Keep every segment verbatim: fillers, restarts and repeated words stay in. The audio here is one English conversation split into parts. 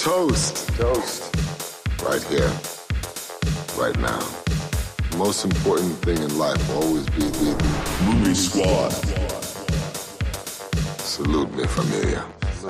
Toast. Toast. Right here. Right now. The most important thing in life will always be the Movie Squad. Salute me, familia.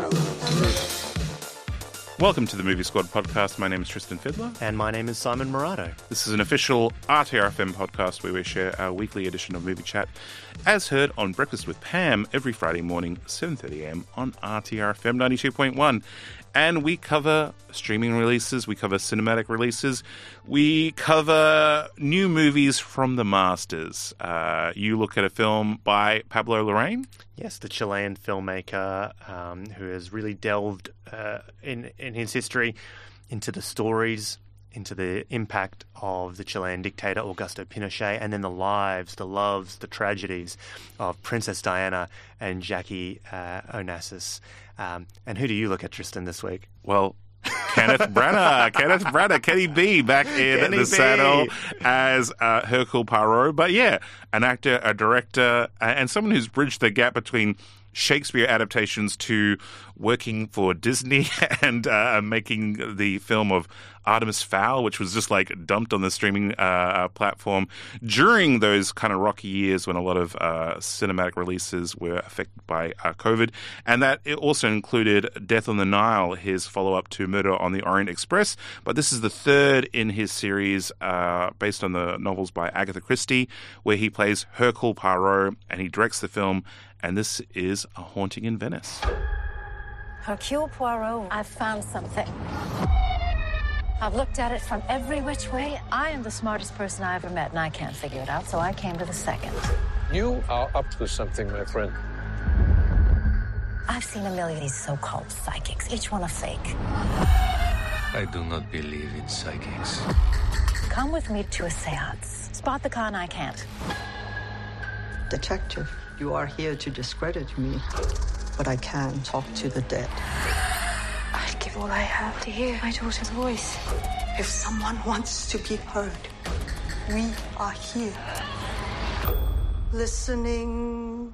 Welcome to the Movie Squad podcast. My name is Tristan Fiddler. And my name is Simon Morato. This is an official R T R F M podcast where we share our weekly edition of Movie Chat, as heard on Breakfast with Pam every Friday morning, seven thirty a.m. on R T R F M ninety-two point one. And we cover streaming releases, we cover cinematic releases, we cover new movies from the masters. Uh, you look at a film by Pablo Larraín. Yes, the Chilean filmmaker um, who has really delved uh, in, in his history into the stories, into the impact of the Chilean dictator Augusto Pinochet, and then the lives, the loves, the tragedies of Princess Diana and Jackie uh, Onassis. Um, and who do you look at, Tristan, this week? Well, Kenneth Branagh. Kenneth Branagh. Kenny B back in Kenny the B. saddle as uh, Hercule Poirot. But yeah, an actor, a director, uh, and someone who's bridged the gap between Shakespeare adaptations to working for Disney and uh, making the film of Artemis Fowl, which was just like dumped on the streaming uh, platform during those kind of rocky years when a lot of uh, cinematic releases were affected by uh, COVID. And that it also included Death on the Nile, his follow-up to Murder on the Orient Express. But this is the third in his series uh, based on the novels by Agatha Christie, where he plays Hercule Poirot and he directs the film. And this is A Haunting in Venice. Hercule Poirot, I've found something. I've looked at it from every which way. I am the smartest person I ever met, and I can't figure it out, so I came to the second. You are up to something, my friend. I've seen a million of these so-called psychics, each one a fake. I do not believe in psychics. Come with me to a seance. Spot the con, I can't. Detective, you are here to discredit me, but I can talk to the dead. I'd give all I have to hear my daughter's voice. If someone wants to be heard, we are here. Listening.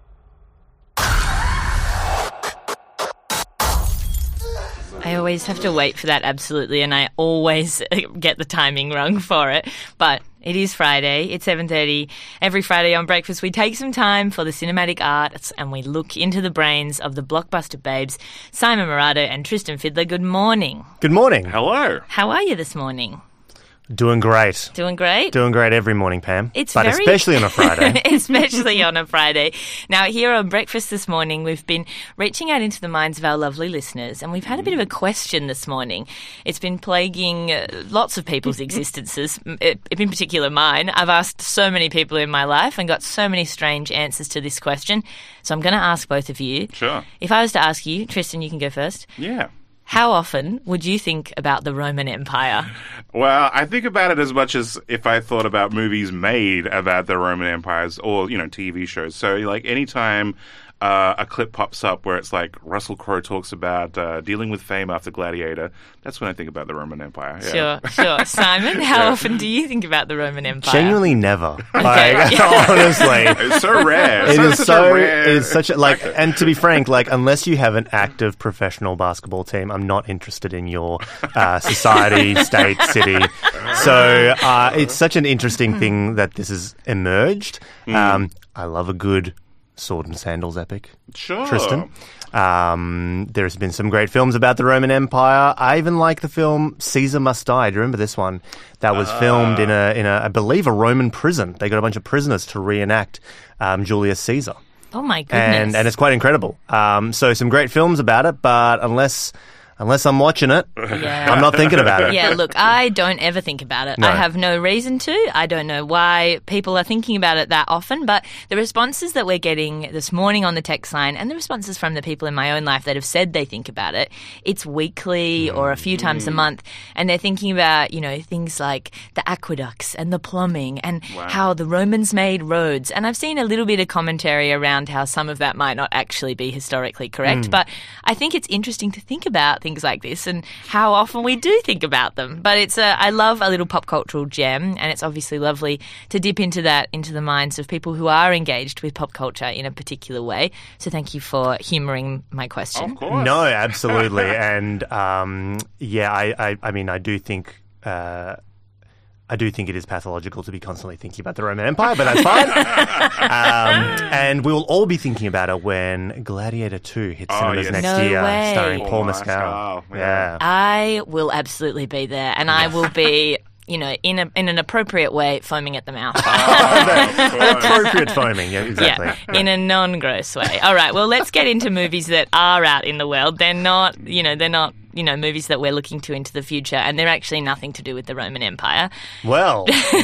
I always have to wait for that, absolutely, and I always get the timing wrong for it. But it is Friday. It's seven thirty. Every Friday on Breakfast, we take some time for the cinematic arts and we look into the brains of the blockbuster babes, Simon Morato and Tristan Fiddler. Good morning. Good morning. Hello. How are you this morning? Doing great. Doing great? Doing great every morning, Pam. It's but very... especially on a Friday. Especially on a Friday. Now, here on Breakfast this morning, we've been reaching out into the minds of our lovely listeners, and we've had a bit of a question this morning. It's been plaguing uh, lots of people's existences, in particular mine. I've asked so many people in my life and got so many strange answers to this question, so I'm going to ask both of you. Sure. If I was to ask you, Tristan, you can go first. Yeah. How often would you think about the Roman Empire? Well, I think about it as much as if I thought about movies made about the Roman empires or, you know, T V shows. So, like, anytime uh, a clip pops up where it's like Russell Crowe talks about uh, dealing with fame after Gladiator, that's when I think about the Roman Empire. Yeah. Sure, sure. Simon, how Yeah. often do you think about the Roman Empire? Genuinely never. Okay. Like, honestly. It's so rare. It so, is such so, a rare... it is such a, like, and to be frank, like, unless you have an active professional basketball team, I'm not interested in your uh, society, state, city. So uh, it's such an interesting thing that this has emerged. Mm. Um, I love a good sword and sandals epic. Sure. Tristan. Um, there's been some great films about the Roman Empire. I even like the film Caesar Must Die. Do you remember this one? That was Uh. filmed in a, in a, I believe, a Roman prison. They got a bunch of prisoners to reenact um, Julius Caesar. Oh, my goodness. And, and it's quite incredible. Um, so some great films about it, but unless... Unless I'm watching it, Yeah. I'm not thinking about it. Yeah, look, I don't ever think about it. No. I have no reason to. I don't know why people are thinking about it that often, but the responses that we're getting this morning on the text line and the responses from the people in my own life that have said they think about it, it's weekly or a few times a month, and they're thinking about, you know, things like the aqueducts and the plumbing and Wow. how the Romans made roads. And I've seen a little bit of commentary around how some of that might not actually be historically correct, but I think it's interesting to think about things things like this and how often we do think about them. But it's a, I love a little pop cultural gem, and it's obviously lovely to dip into that, into the minds of people who are engaged with pop culture in a particular way. So thank you for humouring my question. Of course. No, absolutely. and um, yeah, I, I, I mean, I do think... Uh, I do think it is pathological to be constantly thinking about the Roman Empire, but that's fine. um, and we'll all be thinking about it when Gladiator two hits Oh, cinemas yes. next No year, way. starring Paul Paul Mescal, Mescal. yeah. Yeah. I will absolutely be there, and I will be, you know, in a, in an appropriate way, foaming at the mouth. Appropriate foaming, yeah, exactly. Yeah, in a non-gross way. All right, well, let's get into movies that are out in the world. They're not, you know, they're not, you know, movies that we're looking to into the future, and they're actually nothing to do with the Roman Empire. Well,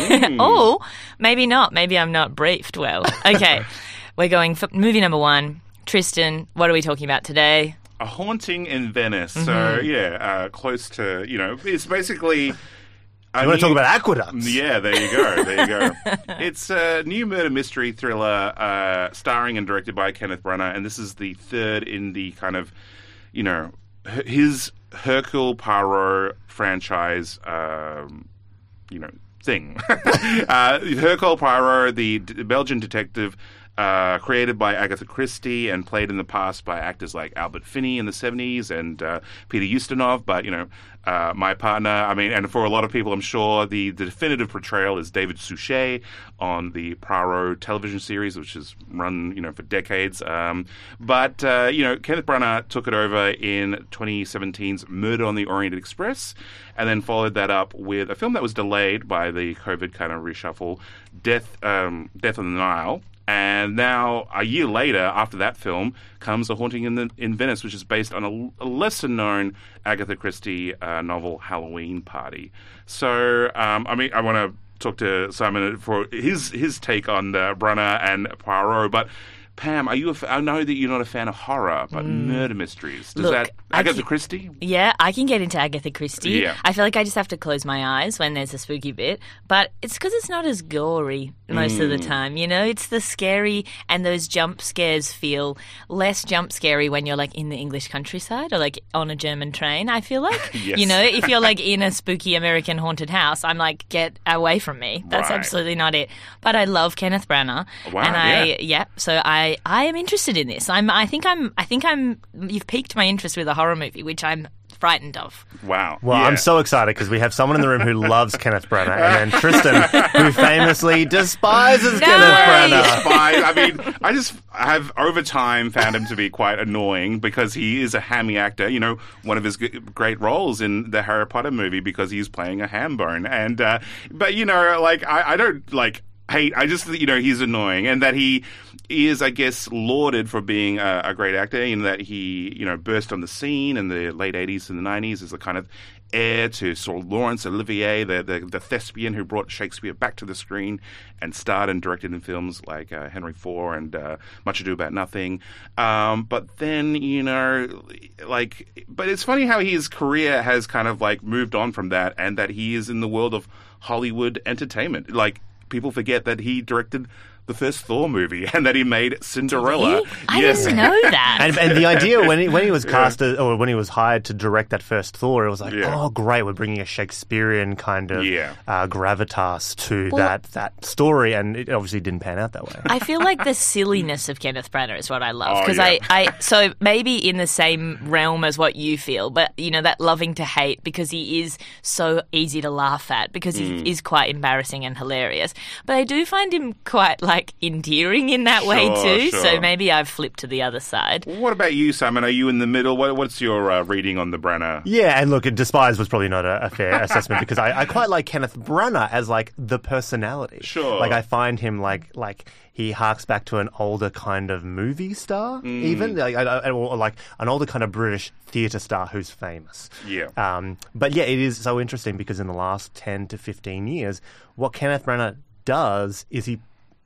Oh, maybe not. Maybe I'm not briefed well. Okay, we're going for movie number one. Tristan, what are we talking about today? A Haunting in Venice. Mm-hmm. So, yeah, uh, close to, you know, it's basically... you want to talk about aqueducts? Yeah, there you go. There you go. It's a new murder mystery thriller uh, starring and directed by Kenneth Branagh, and this is the third in the kind of, you know, h- his Hercule Poirot franchise, um, you know, thing. uh, Hercule Poirot, the d- Belgian detective, uh, created by Agatha Christie and played in the past by actors like Albert Finney in the seventies and uh, Peter Ustinov. But, you know, uh, my partner, I mean, and for a lot of people, I'm sure the, the definitive portrayal is David Suchet on the Poirot television series, which has run, you know, for decades. Um, but, uh, you know, Kenneth Branagh took it over in twenty seventeen's Murder on the Orient Express, and then followed that up with a film that was delayed by the COVID kind of reshuffle, Death, um, Death on the Nile. And now, a year later, after that film, comes A Haunting in, the, in Venice, which is based on a, a lesser-known Agatha Christie uh, novel, Halloween Party. So, um, I mean, I want to talk to Simon for his his take on uh, Branagh and Poirot, but Pam, are you? A f- I know that you're not a fan of horror, but mm. murder mysteries. Does Look, that Agatha can, Christie? Yeah, I can get into Agatha Christie. Yeah. I feel like I just have to close my eyes when there's a spooky bit, but it's because it's not as gory most mm. of the time. You know, it's the scary, and those jump scares feel less jump scary when you're like in the English countryside or like on a German train. I feel like, yes. you know, if you're like in a spooky American haunted house, I'm like, get away from me. That's right. absolutely not it. But I love Kenneth Branagh, wow, and I yeah. yeah. So I I am interested in this. I'm. I think I'm. I think I'm. You've piqued my interest with a horror movie, which I'm frightened of. Wow. Well, yeah. I'm so excited because we have someone in the room who loves Kenneth Branagh, and then Tristan, who famously despises No! Kenneth Branagh. Despise- I mean, I just have over time found him to be quite annoying because he is a hammy actor. You know, one of his g- great roles in the Harry Potter movie because he's playing a ham bone. And uh, but you know, like I, I don't like. hate. I just, you know, he's annoying, and that he is, I guess, lauded for being a, a great actor, in that he, you know, burst on the scene in the late eighties and the nineties as a kind of heir to Sir Laurence Olivier, the, the the thespian who brought Shakespeare back to the screen and starred and directed in films like uh, Henry four and uh, Much Ado About Nothing. Um, but then, you know, like, but it's funny how his career has kind of like moved on from that, and that he is in the world of Hollywood entertainment. Like, people forget that he directed the first Thor movie and that he made Cinderella. Really? I yes. didn't know that. And, and the idea when he, when he was cast as, or when he was hired to direct that first Thor, it was like, Yeah. oh, great, we're bringing a Shakespearean kind of Yeah. uh, gravitas to Well- that that story, and it obviously didn't pan out that way. I feel like the silliness of Kenneth Branagh is what I love, Oh, because yeah. I, I so maybe in the same realm as what you feel, but you know, that loving to hate, because he is so easy to laugh at, because he Mm. is quite embarrassing and hilarious. But I do find him quite like endearing in that way Sure, too. sure. So maybe I've flipped to the other side. What about you, Simon? Are you in the middle? What, what's your uh, reading on the Branagh? Yeah, and look, despise was probably not a, a fair assessment, because I, I quite like Kenneth Branagh as like the personality. Sure. Like I find him like like he harks back to an older kind of movie star, Mm. even like I, I, or like an older kind of British theatre star who's famous. Yeah. Um, but yeah, it is so interesting because in the last ten to fifteen years, what Kenneth Branagh does is he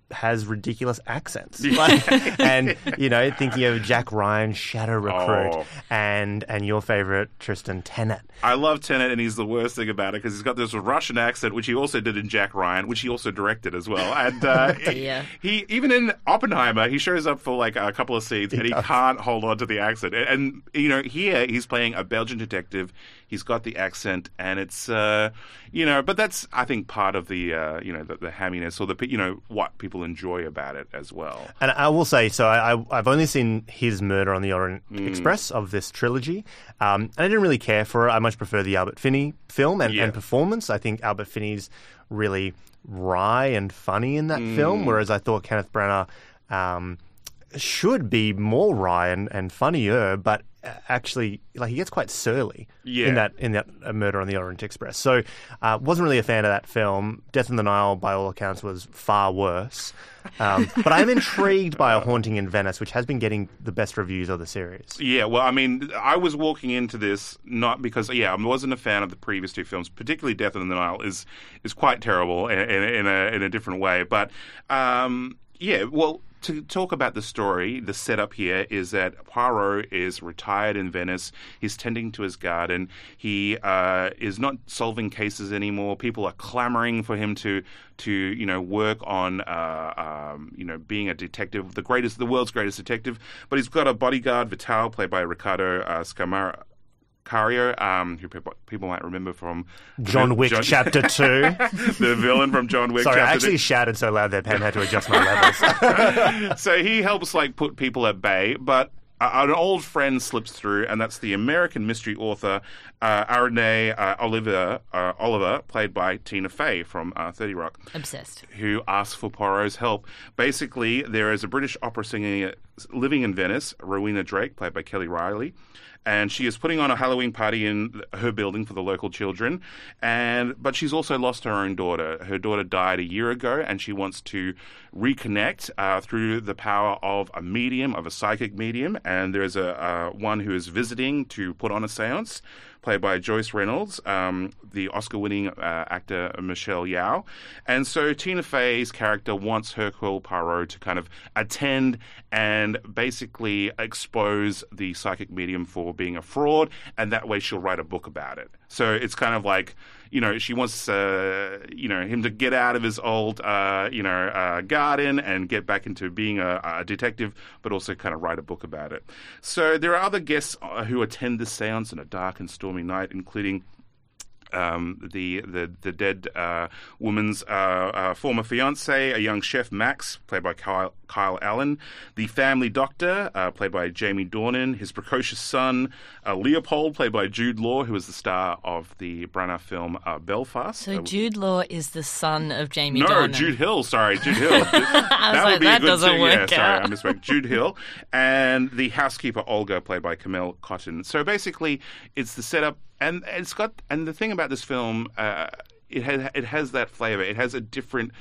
has ridiculous accents. Like, and, you know, thinking of Jack Ryan, Shadow Recruit, Oh. and and your favourite, Tristan Tennant. I love Tenet, and he's the worst thing about it because he's got this Russian accent, which he also did in Jack Ryan, which he also directed as well. And uh, dear. he, even in Oppenheimer, he shows up for like a couple of scenes, and he does. can't hold on to the accent. And, and you know, here he's playing a Belgian detective. He's got the accent, and it's uh, you know, but that's I think part of the uh, you know the, the hamminess or the you know what people enjoy about it as well. And I will say, so I, I, I've only seen his Murder on the Orient Mm. Express of this trilogy, um, and I didn't really care for it. I much prefer the Albert Finney film and, Yeah. and performance. I think Albert Finney's really wry and funny in that Mm. film, whereas I thought Kenneth Branagh um, should be more wry and, and funnier, but actually, like he gets quite surly Yeah. in that in that uh, Murder on the Orient Express. So, uh, wasn't really a fan of that film. Death in the Nile, by all accounts, was far worse. Um, but I'm intrigued by A Haunting in Venice, which has been getting the best reviews of the series. Yeah, well, I mean, I was walking into this not because, yeah, I wasn't a fan of the previous two films, particularly Death in the Nile is is quite terrible in, in, in a in a different way. But um, yeah, well, to talk about the story, the setup here is that Poirot is retired in Venice. He's tending to his garden. He uh, is not solving cases anymore. People are clamoring for him to, to you know, work on, uh, um, you know, being a detective, the greatest, the world's greatest detective. But he's got a bodyguard, Vital, played by Riccardo uh, Scamara. Cario, um, who people, people might remember from John Wick John- Chapter two. the villain from John Wick. Sorry, I Chapter actually two. shouted so loud that Pam had to adjust my levels. So he helps like put people at bay, but uh, an old friend slips through, and that's the American mystery author uh, Arne uh, Oliver, uh, Oliver, played by Tina Fey from uh, thirty Rock. Obsessed. Who asks for Poirot's help. Basically, there is a British opera singer living in Venice, Rowena Drake, played by Kelly Riley. And she is putting on a Halloween party in her building for the local children. And but she's also lost her own daughter. Her daughter died a year ago, and she wants to reconnect uh, through the power of a medium, of a psychic medium. And there's a uh, one who is visiting to put on a seance, played by Joyce Reynolds, um, the Oscar-winning uh, actor Michelle Yeoh. And so Tina Fey's character wants Hercule Poirot to kind of attend and basically expose the psychic medium for being a fraud, and that way she'll write a book about it. So it's kind of like, you know, she wants, uh, you know, him to get out of his old, uh, you know, uh, garden and get back into being a, a detective, but also kind of write a book about it. So there are other guests uh, who attend this seance on a dark and stormy night, including Um, the the the dead uh, woman's uh, uh, former fiance, a young chef Max, played by Kyle, Kyle Allen, the family doctor, uh, played by Jamie Dornan, his precocious son uh, Leopold, played by Jude Law, who is the star of the Branagh film uh, Belfast. So Uh, Jude Law is the son of Jamie no, Dornan. Jude Hill. Sorry, Jude Hill. that like, would be that a good doesn't thing. work yeah, sorry, out. I misspoke. Jude Hill and the housekeeper Olga, played by Camille Cotton. So basically, it's the setup, and it's got. And the thing about this film, uh, it has it has that flavor. It has a different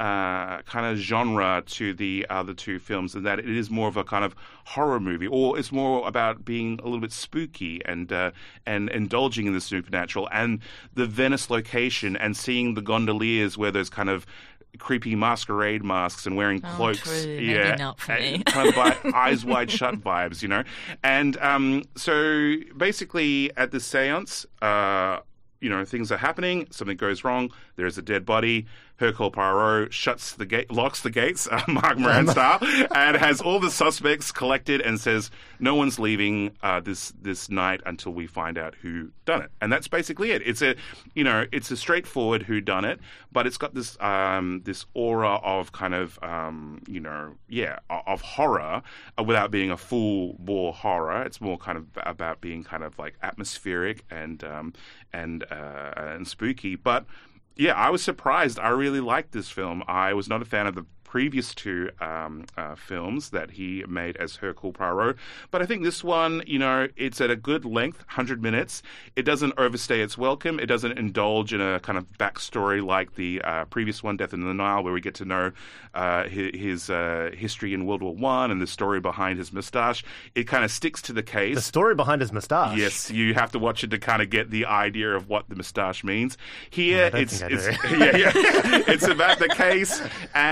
uh, kind of genre to the other two films, in that it is more of a kind of horror movie, or it's more about being a little bit spooky and uh, and indulging in the supernatural. And the Venice location and seeing the gondoliers wear those kind of creepy masquerade masks and wearing Oh, cloaks. true. Maybe Yeah, not for and me. kind of like eyes wide shut vibes, you know. And um, so basically, at this séance, uh, you know, things are happening. Something goes wrong. There is a dead body. Hercule Poirot shuts the gate, locks the gates, uh, Mark Moran style, and has all the suspects collected and says, "No one's leaving uh, this this night until we find out who done it." And that's basically it. It's a, you know, it's a straightforward who done it, but it's got this um, this aura of kind of, um, you know, yeah, of, of horror uh, without being a full bore horror. It's more kind of about being kind of like atmospheric and um, and uh, and spooky, but. Yeah, I was surprised. I really liked this film. I was not a fan of the previous two um, uh, films that he made as Hercule Poirot. But I think this one, you know, it's at a good length, one hundred minutes. It doesn't overstay its welcome. It doesn't indulge in a kind of backstory like the uh, previous one, Death in the Nile, where we get to know uh, his, his uh, history in World War One and the story behind his moustache. It kind of sticks to the case. The story behind his moustache. Yes, you have to watch it to kind of get the idea of what the moustache means. Here, I don't it's think I it's do. yeah, yeah. It's about the case, and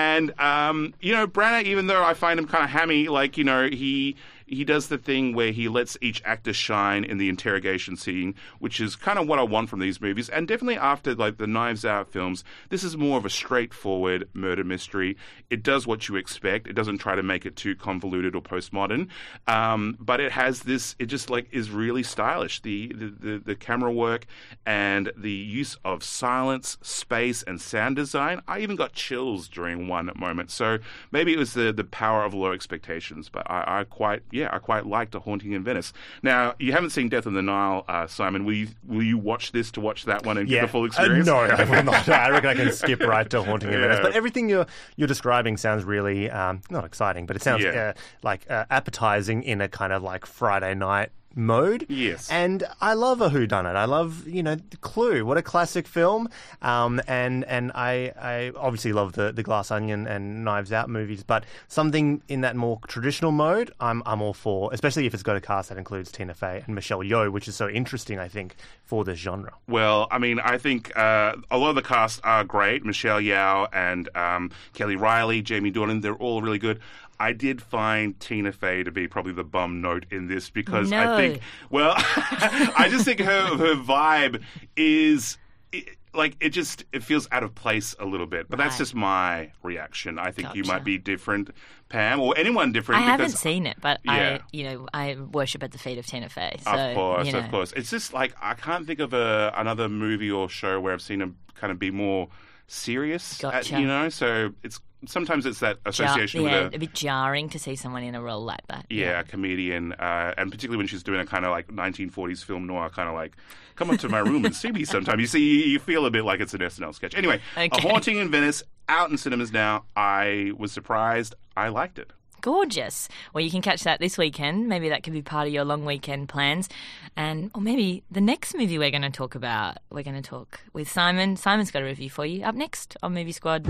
um, you know, Branagh, even though I find him kind of hammy, like, you know, he he does the thing where he lets each actor shine in the interrogation scene, which is kind of what I want from these movies. And definitely after, like, the Knives Out films, this is more of a straightforward murder mystery. It does what you expect. It doesn't try to make it too convoluted or postmodern. Um, but it has this, it just, like, is really stylish. The, the, the, the camera work and the use of silence, space, and sound design. I even got chills during one moment. So maybe it was the, the power of low expectations, but I, I quite... Yeah, I quite liked A Haunting in Venice. Now, you haven't seen Death on the Nile, uh, Simon. Will you, will you watch this to watch that one and yeah. get the full experience? Uh, no, I will not. I reckon I can skip right to Haunting in yeah. Venice. But everything you're you're describing sounds really, um, not exciting, but it sounds yeah. uh, like uh, appetizing in a kind of like Friday night mode. Yes. And I love a whodunit. I love, you know, Clue. What a classic film. Um, and and I, I obviously love the, the Glass Onion and Knives Out movies, but something in that more traditional mode, I'm I'm all for, especially if it's got a cast that includes Tina Fey and Michelle Yeoh, which is so interesting, I think, for this genre. Well, I mean, I think uh, a lot of the cast are great. Michelle Yeoh and um, Kelly Riley, Jamie Dornan, they're all really good. I did find Tina Fey to be probably the bum note in this because no. I think, well, I just think her her vibe is it, like it just it feels out of place a little bit. But right. that's just my reaction. I think gotcha. you might be different, Pam, or anyone different. I because, haven't seen it, but yeah. I, you know, I worship at the feet of Tina Fey. So, of course, you know. of course. It's just like I can't think of a another movie or show where I've seen him kind of be more serious. Gotcha. At, you know, so it's. Sometimes it's that association Jar- yeah, with a, a bit jarring to see someone in a role like that. Yeah, Yeah, a comedian, uh, and particularly when she's doing a kind of like nineteen forties film noir, kind of like, come up to my room and see me sometime. You see, you feel a bit like it's an S N L sketch. Anyway, okay. A Haunting in Venice, out in cinemas now. I was surprised. I liked it. Gorgeous. Well, you can catch that this weekend. Maybe that could be part of your long weekend plans. And or maybe the next movie we're going to talk about, we're going to talk with Simon. Simon's got a review for you. Up next on Movie Squad.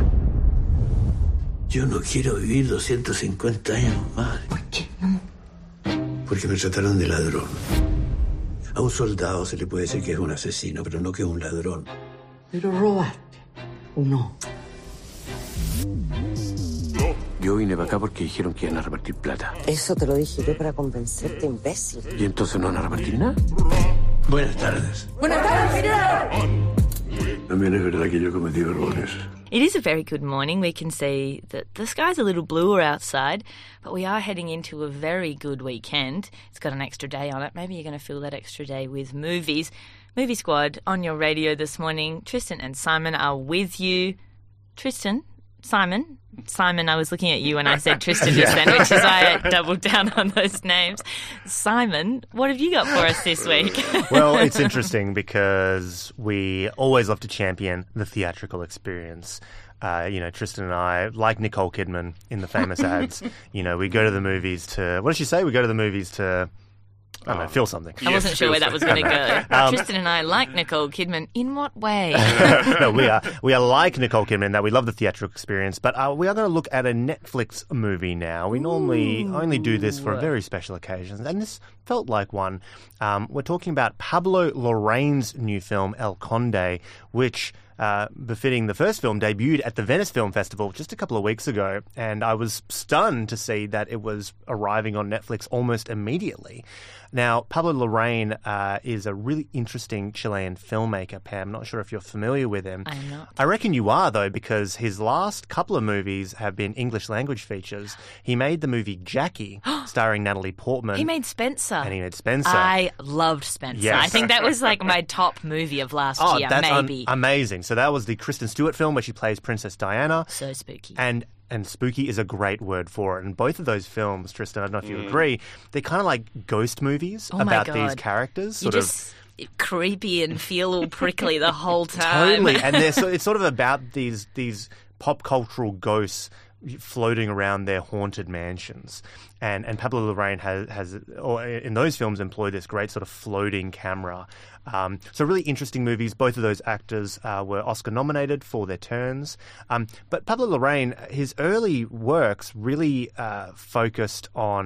Yo no quiero vivir doscientos cincuenta años más. ¿Por qué no? Porque me trataron de ladrón. A un soldado se le puede decir que es un asesino, pero no que es un ladrón. Pero robaste, ¿o no? Yo vine para acá porque dijeron que iban a repartir plata. Eso te lo dije yo para convencerte, imbécil. ¿Y entonces no van a repartir nada? Buenas tardes. Buenas tardes, general. También es verdad que yo he cometido errores. It is a very good morning. We can see that the sky's a little bluer outside, but we are heading into a very good weekend. It's got an extra day on it. Maybe you're going to fill that extra day with movies. Movie Squad on your radio this morning. Tristan and Simon are with you. Tristan, Simon, Simon, I was looking at you when I said Tristan just then, which is why I doubled down on those names. Simon, what have you got for us this week? Well, it's interesting because we always love to champion the theatrical experience. Uh, you know, Tristan and I, like Nicole Kidman in the famous ads, you know, we go to the movies to, what did she say? We go to the movies to... I don't know, feel something. I wasn't Yes, sure where that was going to go. Um, Tristan and I like Nicole Kidman. In what way? No, we are we are like Nicole Kidman, that we love the theatrical experience, but uh, we are going to look at a Netflix movie now. We normally Ooh. only do this for very special occasions, and this felt like one. Um, we're talking about Pablo Larraín's new film, El Conde, which... Uh, befitting the first film, debuted at the Venice Film Festival just a couple of weeks ago, and I was stunned to see that it was arriving on Netflix almost immediately. Now, Pablo Larraín uh, is a really interesting Chilean filmmaker, Pam. Not sure if you're familiar with him. I'm not. I reckon you are, though, because his last couple of movies have been English language features. He made the movie Jackie, starring Natalie Portman. He made Spencer. And he made Spencer. I loved Spencer. Yes. I think that was like my top movie of last oh, year, that's maybe. Un- amazing. So that was the Kristen Stewart film where she plays Princess Diana. So spooky. And and spooky is a great word for it. And both of those films, Tristan, I don't know if you mm. agree, they're kind of like ghost movies oh about God. these characters. You Sort just of creepy and feel all prickly the whole time. Totally. And they're so, it's sort of about these these pop cultural ghosts floating around their haunted mansions. And and Pablo Larraín has, has or in those films, employed this great sort of floating camera. Um, so really interesting movies. Both of those actors uh, were Oscar nominated for their turns. Um, but Pablo Larraín, his early works really uh, focused on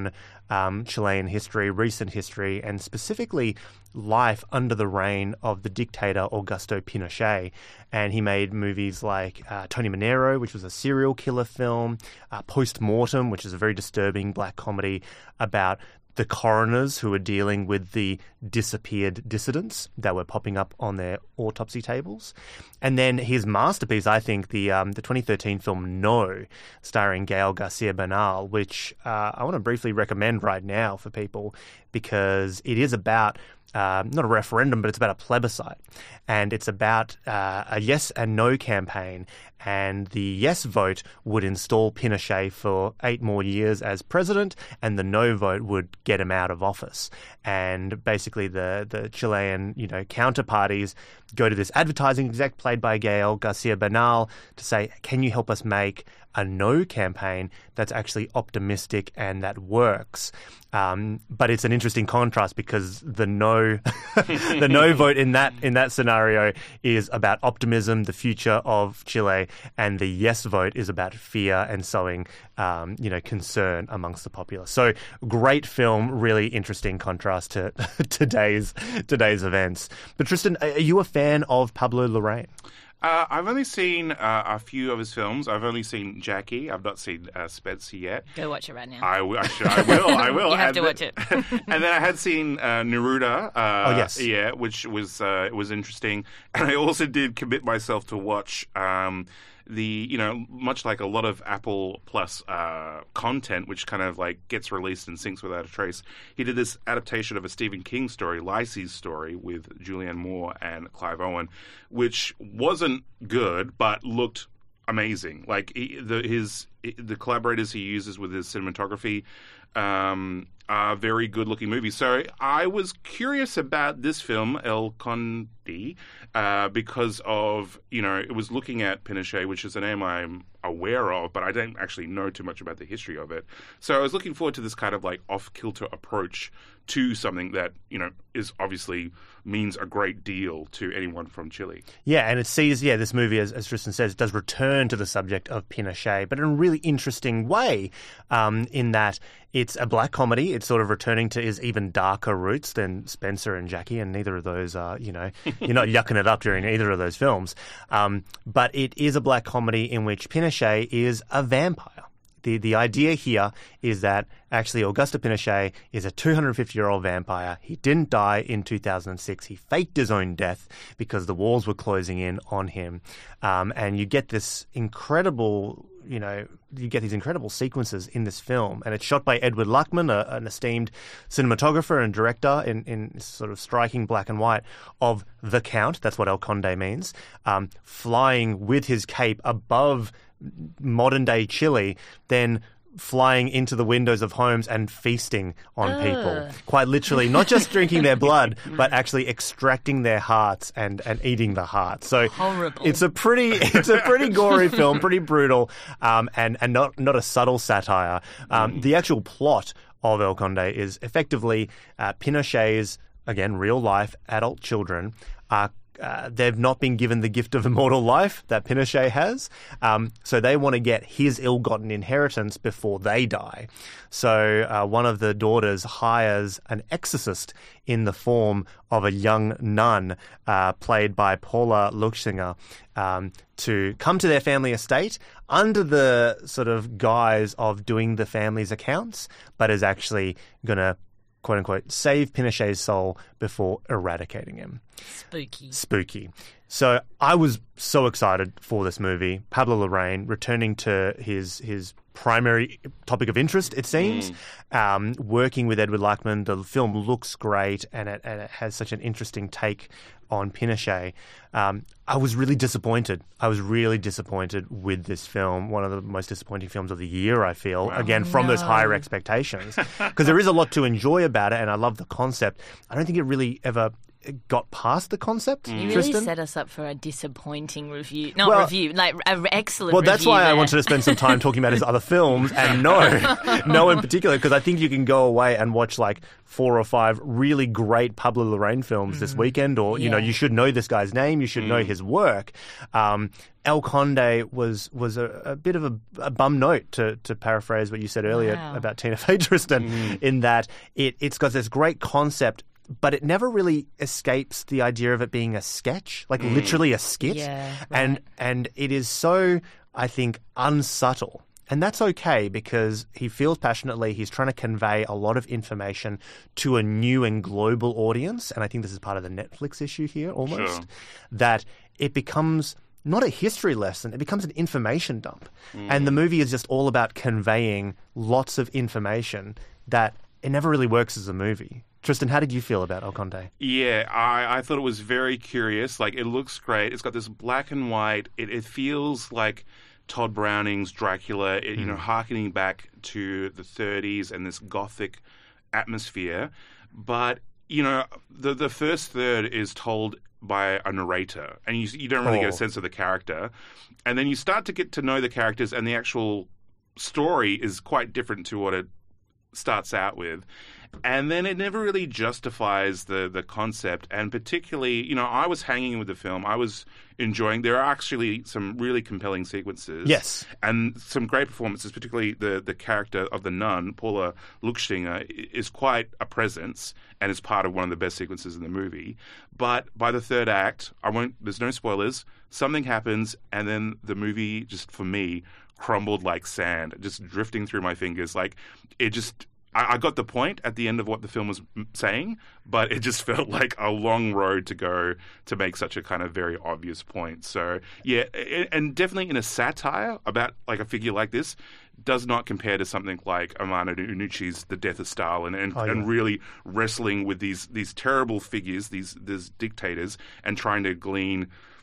um, Chilean history, recent history, and specifically life under the reign of the dictator Augusto Pinochet. And he made movies like uh, Tony Manero, which was a serial killer film, uh, Post Mortem, which is a very disturbing black comedy about the coroners who were dealing with the disappeared dissidents that were popping up on their autopsy tables. And then his masterpiece, I think, the um, the twenty thirteen film No, starring Gael Garcia Bernal, which uh, I want to briefly recommend right now for people because it is about Uh, not a referendum, but it's about a plebiscite. And it's about uh, a yes and no campaign. And the yes vote would install Pinochet for eight more years as president, and the no vote would get him out of office. And basically the, the Chilean, you know, counterparties go to this advertising exec played by Gael Garcia Bernal to say, can you help us make a no campaign that's actually optimistic and that works? Um, but it's an interesting contrast because the no, the no vote in that in that scenario is about optimism, the future of Chile, and the yes vote is about fear and sowing, um, you know, concern amongst the populace. So great film, really interesting contrast to today's today's events. But Tristan, are you a fan of Pablo Larraín? Uh, I've only seen uh, a few of his films. I've only seen Jackie. I've not seen uh, Spencer yet. Go watch it right now. I, I, should, I will. I will. You have and to the, watch it. And then I had seen uh, Neruda. Uh, oh yes, yeah, which was uh, was interesting. And I also did commit myself to watch. Um, The, you know, much like a lot of Apple Plus uh, content, which kind of like gets released and sinks without a trace, he did this adaptation of a Stephen King story, Lisey's Story, with Julianne Moore and Clive Owen, which wasn't good but looked amazing. Like he, the his the collaborators he uses with his cinematography um, are very good-looking movies. So I was curious about this film, El Conde, uh, because of, you know, it was looking at Pinochet, which is a name I'm aware of, but I don't actually know too much about the history of it. So I was looking forward to this kind of like off-kilter approach to something that, you know, is obviously means a great deal to anyone from Chile. Yeah, and it sees, yeah, this movie, as, as Tristan says, does return to the subject of Pinochet, but in a really interesting way, um, in that it's a black comedy. It's sort of returning to his even darker roots than Spencer and Jackie, and neither of those are, you know, you're not yucking it up during either of those films. Um, but it is a black comedy in which Pinochet is a vampire. The the idea here is that actually Augusto Pinochet is a two hundred fifty-year-old vampire. He didn't die in two thousand six. He faked his own death because the walls were closing in on him. Um, and you get this incredible, you know, you get these incredible sequences in this film. And it's shot by Edward Luckman, a, an esteemed cinematographer and director in, in sort of striking black and white of the Count. That's what El Conde means. Um, flying with his cape above modern-day Chile, then flying into the windows of homes and feasting on Ugh. people. Quite literally, not just drinking their blood, but actually extracting their hearts and, and eating the heart. So horrible. It's a pretty it's a pretty gory film, pretty brutal, um, and, and not, not a subtle satire. Um, mm. The actual plot of El Conde is effectively uh, Pinochet's, again, real-life adult children are Uh, they've not been given the gift of immortal life that Pinochet has, um, so they want to get his ill-gotten inheritance before they die. So uh, one of the daughters hires an exorcist in the form of a young nun, uh, played by Paula Luchsinger, um, to come to their family estate under the sort of guise of doing the family's accounts, but is actually going to, quote-unquote, save Pinochet's soul before eradicating him. Spooky. Spooky. So I was so excited for this movie. Pablo Larraín returning to his his primary topic of interest, it seems, mm. um, working with Edward Luckman. The film looks great, and it, and it has such an interesting take on Pinochet. Um, I was really disappointed. I was really disappointed with this film. One of the most disappointing films of the year, I feel. Wow. Again, from no. those higher expectations. Because there is a lot to enjoy about it, and I love the concept. I don't think it really ever got past the concept. You really Tristan? set us up for a disappointing review. Not Well- review, like an excellent Well, that's review why I there. wanted to spend some time talking about his other films, and no, no in particular, because I think you can go away and watch like four or five really great Pablo Larraín films Mm. this weekend, or, you know, Yeah. you should know this guy's name, you should know his work. Um, El Conde was was a, a bit of a, a bum note, to, to paraphrase what you said earlier Wow. about Tina Fey, Tristan, in that it, it's got this great concept, but it never really escapes the idea of it being a sketch, like literally a skit. Yeah, And right. and it is so, I think, unsubtle. And that's okay because he feels passionately. He's trying to convey a lot of information to a new and global audience. And I think this is part of the Netflix issue here almost, Sure. that it becomes not a history lesson, it becomes an information dump. And the movie is just all about conveying lots of information that it never really works as a movie. Tristan, how did you feel about El Conde? Yeah, I, I thought it was very curious. Like, it looks great. It's got this black and white. It, it feels like Todd Browning's Dracula, it, you know, harkening back to the thirties and this gothic atmosphere. But, you know, the the first third is told by a narrator, and you you don't really get Oh. a sense of the character. And then you start to get to know the characters, and the actual story is quite different to what it starts out with. And then it never really justifies the the concept. And particularly, you know, I was hanging with the film. I was enjoying. There are actually some really compelling sequences. Yes. And some great performances, particularly the, the character of the nun, Paula Luchstinger, is quite a presence and is part of one of the best sequences in the movie. But by the third act, I won't, there's no spoilers, something happens, and then the movie, just for me, crumbled like sand, just drifting through my fingers. Like, it just... I, I got the point at the end of what the film was m- saying, but it just felt like a long road to go to make such a kind of very obvious point. So, yeah, a- and definitely in a satire about like a figure like this, does not compare to something like Armando Iannucci's The Death of Stalin, and, Oh, yeah. and really wrestling with these these terrible figures, these these dictators, and trying to glean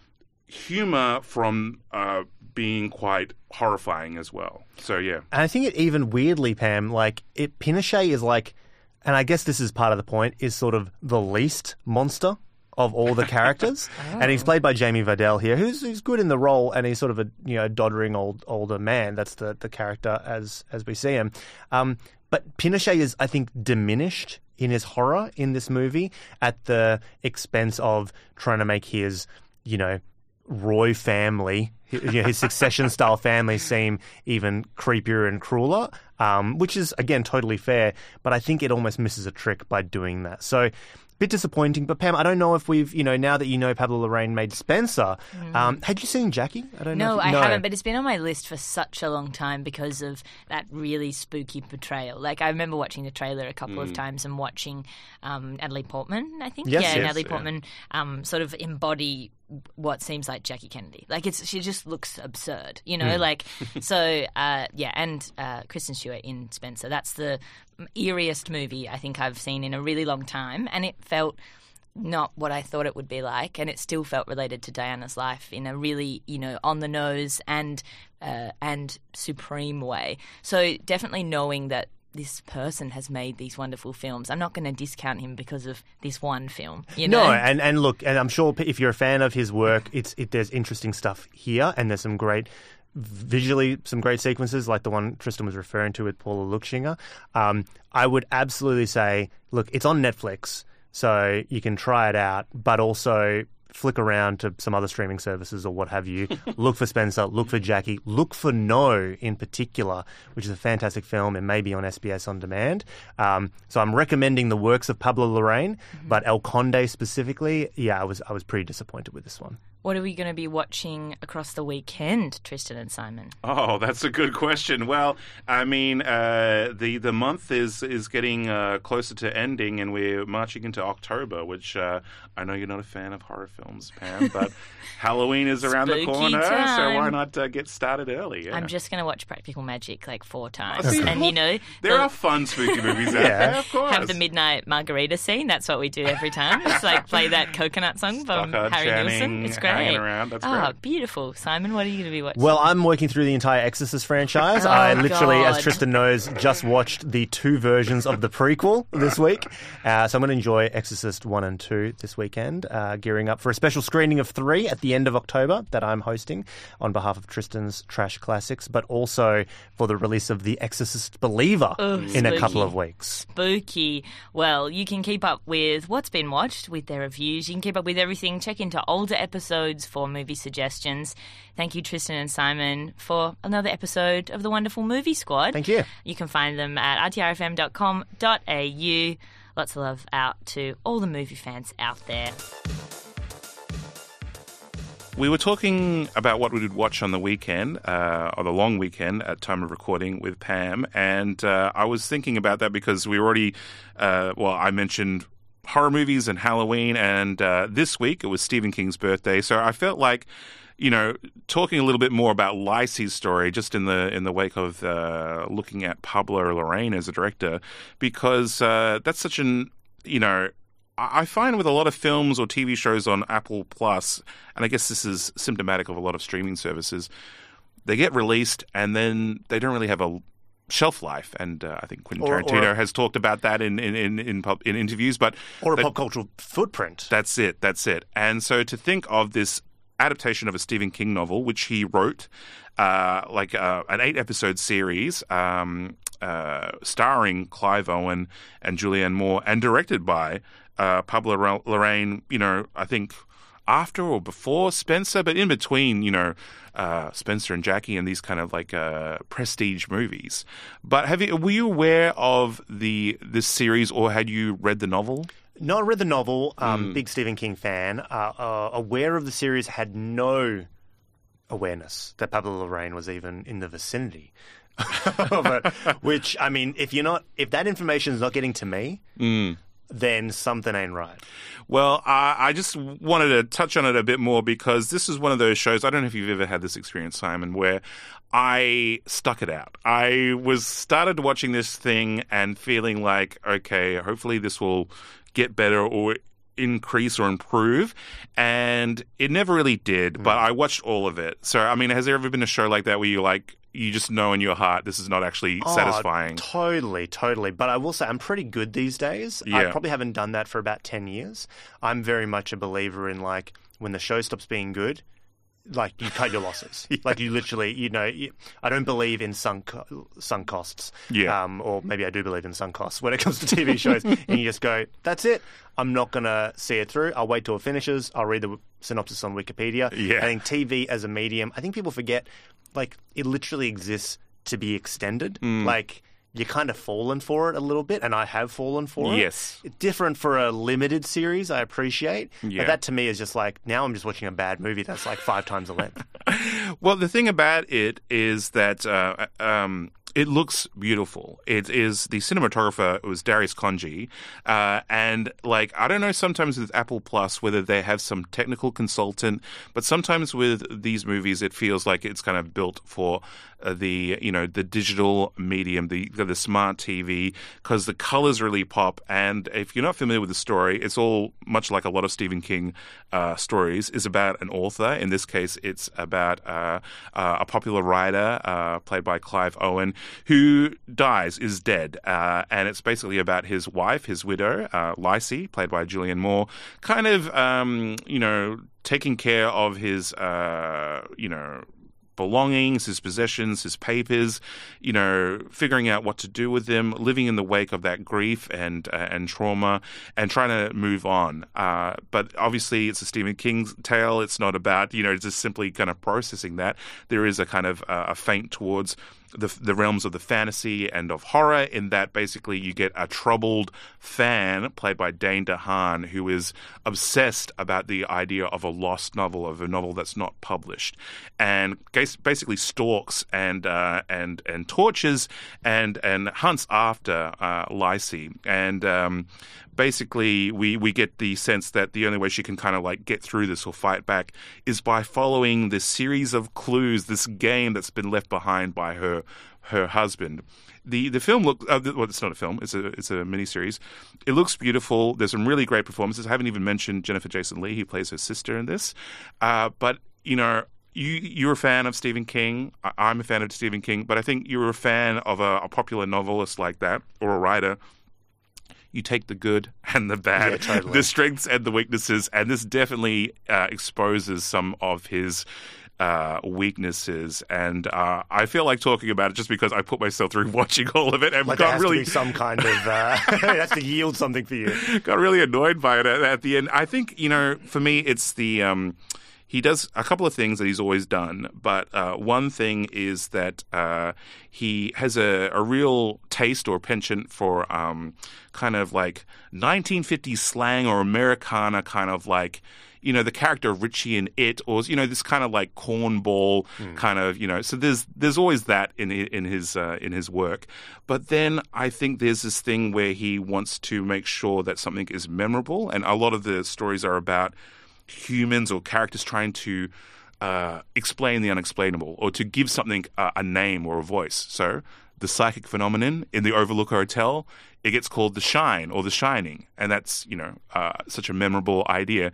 humor from uh, being quite horrifying as well. So, yeah. And I think it even weirdly, Pam, like it, Pinochet is like, and I guess this is part of the point, is sort of the least monster of all the characters. And he's played by Jamie Vidal here, who's who's good in the role, and he's sort of a you know doddering old older man. That's the, the character as as we see him. Um, but Pinochet is, I think, diminished in his horror in this movie at the expense of trying to make his, you know, Roy family, you know, his succession-style family seem even creepier and crueler, um, which is, again, totally fair. But I think it almost misses a trick by doing that. So, bit disappointing. But Pam, I don't know if we've, you know, now that you know Pablo Larraín made Spencer, um, had you seen Jackie? I don't know. No, if I you, haven't, but it's been on my list for such a long time because of that really spooky portrayal. Like, I remember watching the trailer a couple of times and watching um, Natalie Portman, I think. Yes, yeah, yes, Natalie yeah. Portman um, sort of embody what seems like Jackie Kennedy. Like, it's she just looks absurd, you know? Like, so, uh, yeah, and uh, Kristen Stewart in Spencer. That's the eeriest movie I think I've seen in a really long time, and it felt not what I thought it would be like, and it still felt related to Diana's life in a really, you know, on the nose and uh, and supreme way. So definitely knowing that this person has made these wonderful films, I'm not going to discount him because of this one film. You know? No, and, and look, and I'm sure if you're a fan of his work, it's it, there's interesting stuff here, and there's some great, visually, some great sequences like the one Tristan was referring to with Paula Luchstinger. Um, I would absolutely say, look, it's on Netflix, so you can try it out, but also flick around to some other streaming services or what have you. Look for Spencer, look for Jackie, look for No in particular, which is a fantastic film and may be on S B S On Demand. Um, so I'm recommending the works of Pablo Larraín, but El Conde specifically, yeah, I was I was pretty disappointed with this one. What are we going to be watching across the weekend, Tristan and Simon? Oh, that's a good question. Well, I mean, uh, the the month is is getting uh, closer to ending, and we're marching into October, which uh, I know you're not a fan of horror films, Pam, but Halloween is around the Spooky corner, so time. why not uh, get started early? Yeah. I'm just going to watch Practical Magic like four times. see, And, you know, there the- are fun spooky movies out Yeah. there, of course. have the midnight margarita scene. That's what we do every time. It's like play that coconut song from Stockard Harry Channing, Nilsson. It's great. hanging around. That's oh, great. Beautiful. Simon, what are you going to be watching? Well, I'm working through the entire Exorcist franchise. Oh, I literally, God. as Tristan knows, just watched the two versions of the prequel this week. Uh, so I'm going to enjoy Exorcist one and two this weekend, uh, gearing up for a special screening of three at the end of October that I'm hosting on behalf of Tristan's Trash Classics, but also for the release of The Exorcist Believer Ooh, in spooky. a couple of weeks. Spooky. Well, you can keep up with what's been watched with their reviews. You can keep up with everything. Check into older episodes for movie suggestions. Thank you, Tristan and Simon, for another episode of the Wonderful Movie Squad. Thank you. You can find them at r t r f m dot com dot a u. Lots of love out to all the movie fans out there. We were talking about what we would watch on the weekend, uh, or the long weekend at time of recording with Pam, and uh, I was thinking about that because we already, uh, well, I mentioned horror movies and Halloween, and uh, this week it was Stephen King's birthday, so I felt like, you know, talking a little bit more about Lisey's story, just in the in the wake of uh, looking at Pablo Larraín as a director, because uh, that's such an, you know, I find with a lot of films or T V shows on Apple Plus, and I guess this is symptomatic of a lot of streaming services, they get released and then they don't really have a shelf life. And uh, I think Quentin Or- Tarantino or- has talked about that in in in in, pub, in interviews. But Or a that- pop cultural footprint. That's it. That's it. And so to think of this adaptation of a Stephen King novel, which he wrote, uh, like uh, an eight-episode series, um, uh, starring Clive Owen and Julianne Moore, and directed by uh, Pablo Larraín, you know, I think after or before Spencer, but in between, you know, uh, Spencer and Jackie and these kind of like uh, prestige movies. But have you, were you aware of the this series, or had you read the novel? No, I read the novel. Um, Mm. Big Stephen King fan. Uh, uh, aware of the series, had no awareness that Pablo Larraín was even in the vicinity of it. Which, I mean, if you're not, if that information is not getting to me, Mm. then something ain't right. Well, uh, I just wanted to touch on it a bit more because this is one of those shows, I don't know if you've ever had this experience, Simon, where I stuck it out. I was started watching this thing and feeling like, okay, hopefully this will get better or increase or improve, and it never really did, mm. but I watched all of it. So, I mean, has there ever been a show like that where you like, you just know in your heart this is not actually Oh, satisfying? Totally, totally. But I will say I'm pretty good these days. I Yeah. probably haven't done that for about ten years. I'm very much a believer in, like, when the show stops being good, like, you cut your losses. Yeah. Like, you literally, you know, you, I don't believe in sunk sunk costs. Yeah. Um, or maybe I do believe in sunk costs when it comes to T V shows. And you just go, that's it. I'm not going to see it through. I'll wait till it finishes. I'll read the synopsis on Wikipedia. Yeah. I think T V as a medium, I think people forget, like, it literally exists to be extended. Mm. Like, you kind of fallen for it a little bit, and I have fallen for it. Yes. Different for a limited series, I appreciate. Yeah. But that to me is just like, now I'm just watching a bad movie that's like five times the length. Well, the thing about it is that uh, um, it looks beautiful. It is the cinematographer. It was Darius Khondji, uh, and like I don't know. Sometimes with Apple Plus, whether they have some technical consultant, but sometimes with these movies, it feels like it's kind of built for uh, the you know the digital medium, the the smart T V, because the colors really pop. And if you're not familiar with the story, it's all much like a lot of Stephen King uh, stories. Is about an author. In this case, it's about uh, uh, a popular writer uh, played by Clive Owen, who dies, is dead. Uh, and it's basically about his wife, his widow, uh, Lisey, played by Julianne Moore, kind of, um, you know, taking care of his, uh, you know, belongings, his possessions, his papers, you know, figuring out what to do with them, living in the wake of that grief and uh, and trauma, and trying to move on. Uh, but obviously, it's a Stephen King tale. It's not about, you know, just simply kind of processing that. There is a kind of uh, a feint towards the, the realms of the fantasy and of horror, in that basically you get a troubled fan played by Dane DeHaan who is obsessed about the idea of a lost novel, of a novel that's not published, and basically stalks and uh, and and tortures and and hunts after uh, Lisey. And um, basically we, we get the sense that the only way she can kind of like get through this or fight back is by following this series of clues, this game that's been left behind by her her husband. The the film look uh, well, it's not a film. It's a it's a miniseries. It looks beautiful. There's some really great performances. I haven't even mentioned Jennifer Jason Leigh, who plays her sister in this. Uh, but you know, you you're a fan of Stephen King. I, I'm a fan of Stephen King. But I think you're a fan of a, a popular novelist like that or a writer. You take the good and the bad, yeah, totally. the strengths and the weaknesses, and this definitely uh, exposes some of his uh, weaknesses. And uh, I feel like talking about it just because I put myself through watching all of it and like got there has really to be some kind of uh, it has to yield something for you. Got really annoyed by it at, at the end. I think you know, for me, it's the. Um, He does a couple of things that he's always done, but uh, one thing is that uh, he has a, a real taste or penchant for um, kind of like nineteen fifties slang or Americana kind of like, you know, the character Richie in It, or, you know, this kind of like cornball mm. kind of, you know, so there's there's always that in in his uh, in his work. But then I think there's this thing where he wants to make sure that something is memorable, and a lot of the stories are about humans or characters trying to uh, explain the unexplainable or to give something uh, a name or a voice. So the psychic phenomenon in the Overlook Hotel, it gets called The Shine or The Shining. And that's, you know, uh, such a memorable idea.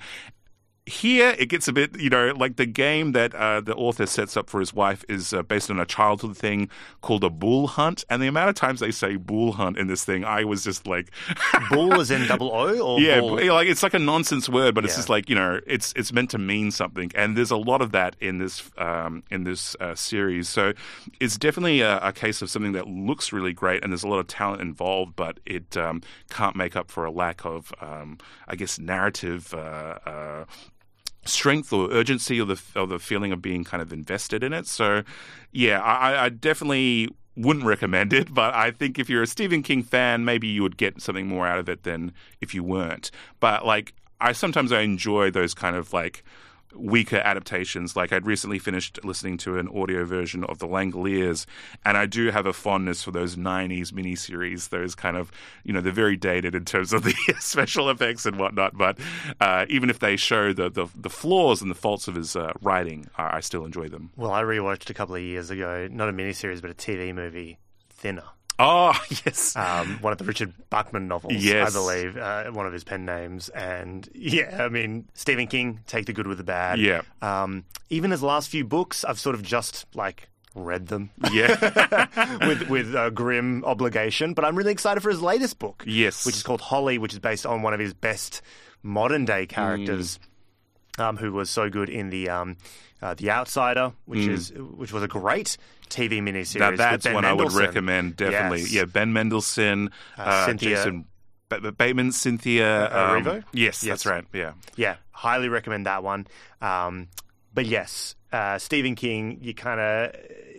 Here, it gets a bit, you know, like the game that uh, the author sets up for his wife is uh, based on a childhood thing called a bull hunt. And the amount of times they say bull hunt in this thing, I was just like... Bull as in double O? Or yeah, bull? like it's like a nonsense word, but it's yeah. just like, you know, it's it's meant to mean something. And there's a lot of that in this um, in this uh, series. So it's definitely a, a case of something that looks really great and there's a lot of talent involved, but it um, can't make up for a lack of, um, I guess, narrative uh, uh strength or urgency or the or the feeling of being kind of invested in it. So, yeah, I, I definitely wouldn't recommend it, but I think if you're a Stephen King fan, maybe you would get something more out of it than if you weren't. But, like, I sometimes I enjoy those kind of, like, weaker adaptations. Like, I'd recently finished listening to an audio version of The Langoliers, and I do have a fondness for those nineties miniseries, those kind of, you know, they're very dated in terms of the special effects and whatnot, but uh, even if they show the, the, the flaws and the faults of his uh, writing, I, I still enjoy them. Well, I rewatched a couple of years ago, not a miniseries, but a T V movie, Thinner. Oh, yes. Um, one of the Richard Bachman novels, yes. I believe, uh, one of his pen names. And yeah, I mean, Stephen King, take the good with the bad. Yeah. Um, even his last few books, I've sort of just like read them. Yeah. with with uh, grim obligation. But I'm really excited for his latest book. Yes. Which is called Holly, which is based on one of his best modern day characters. Mm. Um, who was so good in the um, uh, the Outsider, which mm. is which was a great T V miniseries. Now that's one Mendelsohn. I would recommend, definitely. Yes. Yeah, Ben Mendelsohn, uh, uh, Cynthia Jason ba- Bateman, Cynthia uh, um, Erivo? Yes, yes, that's right. Yeah, yeah, highly recommend that one. Um, but yes, uh, Stephen King, you kind of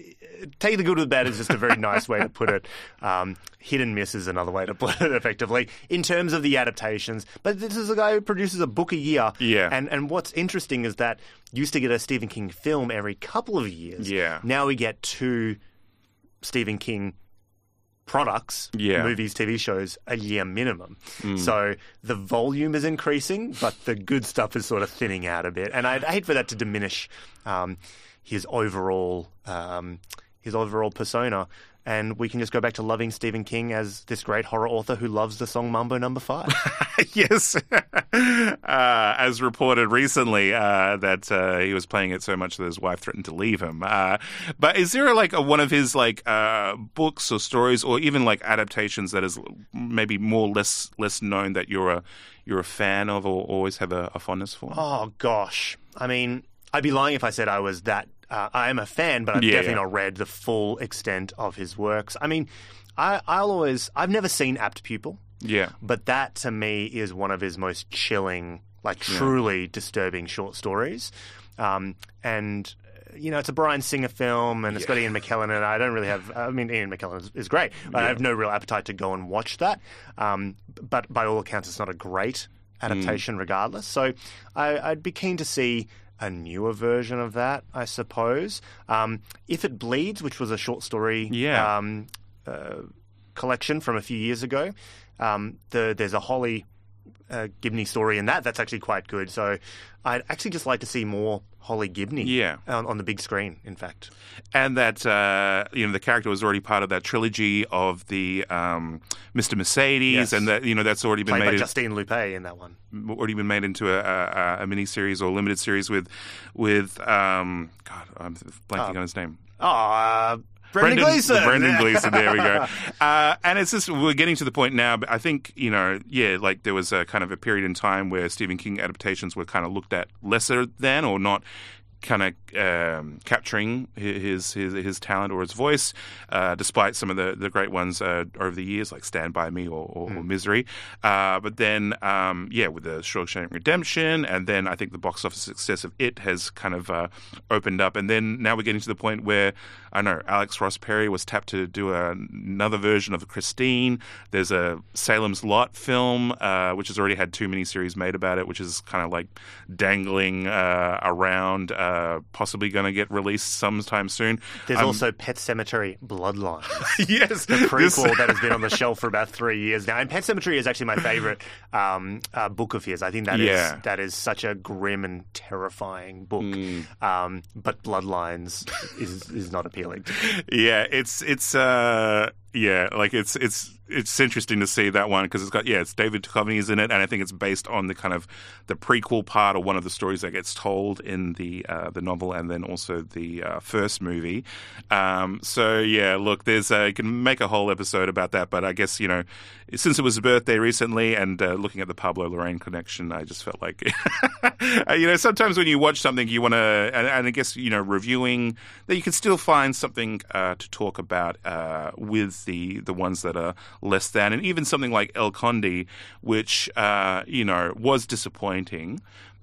take the good with the bad is just a very nice way to put it. Um, hit and miss is another way to put it effectively in terms of the adaptations. But this is a guy who produces a book a year. Yeah. And and what's interesting is that used to get a Stephen King film every couple of years. Yeah. Now we get two Stephen King products, yeah. movies, T V shows, a year minimum. Mm. So the volume is increasing, but the good stuff is sort of thinning out a bit. And I'd hate for that to diminish um, his overall um, his overall persona. And we can just go back to loving Stephen King as this great horror author who loves the song Mambo Number Five. Yes. uh, as reported recently uh, that uh, he was playing it so much that his wife threatened to leave him. Uh, but is there like a, one of his like uh, books or stories or even like adaptations that is maybe more less less known that you're a you're a fan of or always have a, a fondness for? Oh gosh, I mean, I'd be lying if I said I was that. Uh, I am a fan, but I've yeah, definitely yeah. not read the full extent of his works. I mean, I, I'll always I've never seen Apt Pupil. Yeah. But that, to me, is one of his most chilling, like truly yeah. disturbing short stories. Um, and, you know, it's a Bryan Singer film, and it's yeah. got Ian McKellen in it. I don't really have... I mean, Ian McKellen is, is great. Yeah. I have no real appetite to go and watch that. Um, but by all accounts, it's not a great adaptation mm. regardless. So I, I'd be keen to see a newer version of that, I suppose. Um, If It Bleeds, which was a short story yeah. um, uh, collection from a few years ago... Um, the, there's a Holly uh, Gibney story in that. That's actually quite good. So I'd actually just like to see more Holly Gibney yeah. on, on the big screen, in fact. And that, uh, you know, the character was already part of that trilogy of the um, Mister Mercedes, Yes. and that, you know, that's already been Played made by in- Justine Lupe in that one. already been made into a, a, a mini series or limited series with, with um, God, I'm blanking Oh. on his name. Oh, uh, Brendan Gleeson. Brendan Gleeson, there we go. Uh, and it's just, we're getting to the point now, but I think, you know, yeah, like there was a kind of a period in time where Stephen King adaptations were kind of looked at lesser than or not kind of um, capturing his, his his talent or his voice, uh, despite some of the, the great ones uh, over the years, like Stand By Me or, or, mm. or Misery. Uh, but then, um, yeah, with the Shawshank Redemption, and then I think the box office success of It has kind of uh, opened up. And then now we're getting to the point where, I know, Alex Ross Perry was tapped to do a, another version of Christine. There's a Salem's Lot film, uh, which has already had two miniseries made about it, which is kind of like dangling uh, around, uh, possibly going to get released sometime soon. There's um, also Pet Sematary Bloodlines. Yes. The prequel This... that has been on the shelf for about three years now. And Pet Sematary is actually my favorite um, uh, book of his. I think that yeah. is that is such a grim and terrifying book. Mm. Um, but Bloodlines is is not appealing to me. Yeah, it's it's uh yeah, like it's it's it's interesting to see that one because it's got yeah, it's David Duchovny is in it, and I think it's based on the kind of the prequel part or one of the stories that gets told in the uh, the novel, and then also the uh, first movie. Um, so yeah, look, there's uh, you can make a whole episode about that, but I guess you know since it was a birthday recently, and uh, looking at the Pablo Larraín connection, I just felt like you know sometimes when you watch something, you want to, and, and I guess you know reviewing that you can still find something uh, to talk about uh, with the the ones that are less than, and even something like El Conde, which uh, you know was disappointing.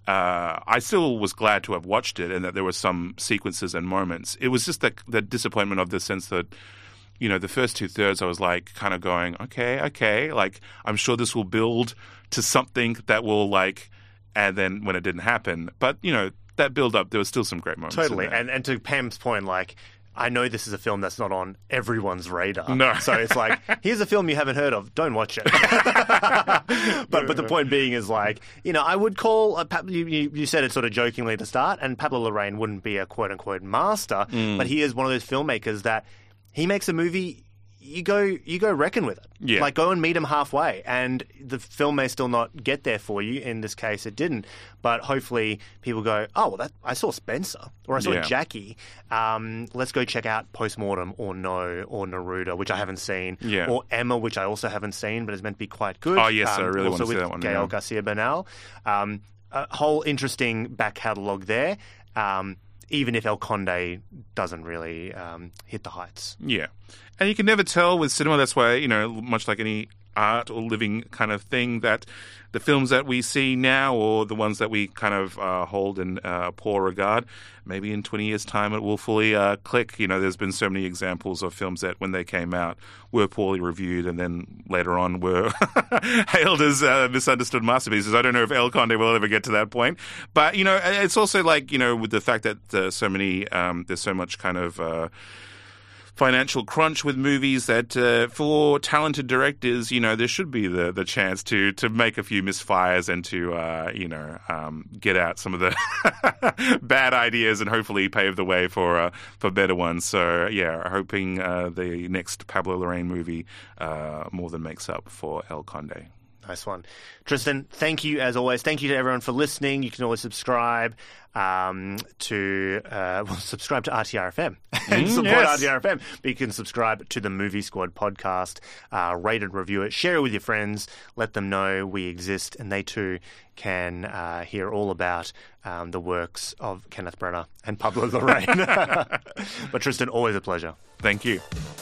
Uh, I still was glad to have watched it, and that there were some sequences and moments. It was just the, the disappointment of the sense that, you know, the first two thirds, I was like, kind of going, okay, okay, like I'm sure this will build to something that will like, and then when it didn't happen, but you know, that build up, there was still some great moments. Totally, and and to Pam's point, like. I know this is a film that's not on everyone's radar. No. So it's like, here's a film you haven't heard of. Don't watch it. but but the point being is like, you know, I would call, a, you, you said it sort of jokingly at the start, and Pablo Larraín wouldn't be a quote-unquote master, Mm. but he is one of those filmmakers that he makes a movie... You go, you go reckon with it. Yeah. Like go and meet him halfway, and the film may still not get there for you. In this case, it didn't. But hopefully, people go, "Oh, well, that I saw Spencer or I saw Yeah. Jackie. Um, let's go check out Postmortem or No or Neruda, which I haven't seen, Yeah. or Emma, which I also haven't seen, but is meant to be quite good. Oh, yes, I um, really also want to see with that one, Gael yeah. Garcia Bernal. Um, a whole interesting back catalogue there. Um, even if El Conde doesn't really um, hit the heights. Yeah. And you can never tell with cinema. That's why, you know, much like any art or living kind of thing, that the films that we see now or the ones that we kind of uh, hold in uh, poor regard, maybe in twenty years' time it will fully uh, click. You know, there's been so many examples of films that when they came out were poorly reviewed and then later on were hailed as uh, misunderstood masterpieces. I don't know if El Conde will ever get to that point. But, you know, it's also like, you know, with the fact that uh, so many, um, there's so much kind of... Uh, financial crunch with movies that uh, for talented directors, you know, there should be the, the chance to to make a few misfires and to, uh, you know, um, get out some of the bad ideas and hopefully pave the way for uh, for better ones. So, yeah, hoping uh, the next Pablo Larraín movie uh, more than makes up for El Conde. Nice one. Tristan, thank you as always. Thank you to everyone for listening. You can always subscribe um, to uh, well, subscribe to R T R F M and Mm, support yes. R T R F M. But you can subscribe to the Movie Squad podcast, uh, rate and review it, share it with your friends, let them know we exist, and they too can uh, hear all about um, the works of Kenneth Branagh and Pablo Larraín. But Tristan, always a pleasure. Thank you.